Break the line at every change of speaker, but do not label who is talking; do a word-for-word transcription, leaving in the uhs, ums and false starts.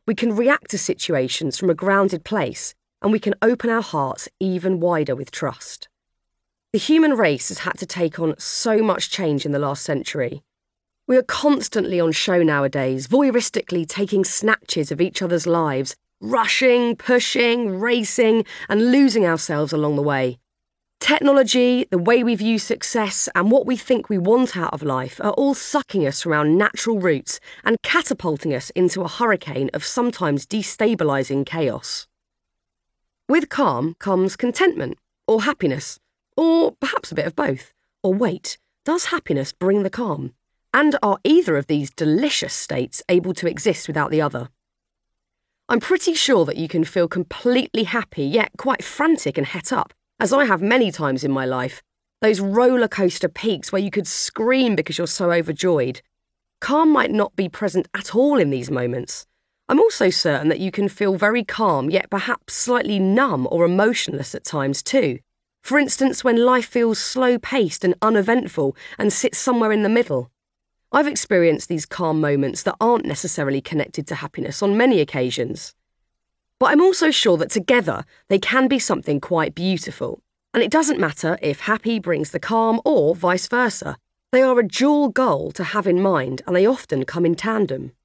we can react to situations from a grounded place, and we can open our hearts even wider with trust. The human race has had to take on so much change in the last century. We are constantly on show nowadays, voyeuristically taking snatches of each other's lives, rushing, pushing, racing, and losing ourselves along the way. Technology, the way we view success, and what we think we want out of life are all sucking us from our natural roots and catapulting us into a hurricane of sometimes destabilising chaos. With calm comes contentment, or happiness, or perhaps a bit of both. Or wait, does happiness bring the calm? And are either of these delicious states able to exist without the other? I'm pretty sure that you can feel completely happy, yet quite frantic and het up, as I have many times in my life, those roller coaster peaks where you could scream because you're so overjoyed. Calm might not be present at all in these moments. I'm also certain that you can feel very calm, yet perhaps slightly numb or emotionless at times too. For instance, when life feels slow-paced and uneventful and sits somewhere in the middle. I've experienced these calm moments that aren't necessarily connected to happiness on many occasions. But I'm also sure that together they can be something quite beautiful. And it doesn't matter if happy brings the calm or vice versa. They are a dual goal to have in mind, and they often come in tandem.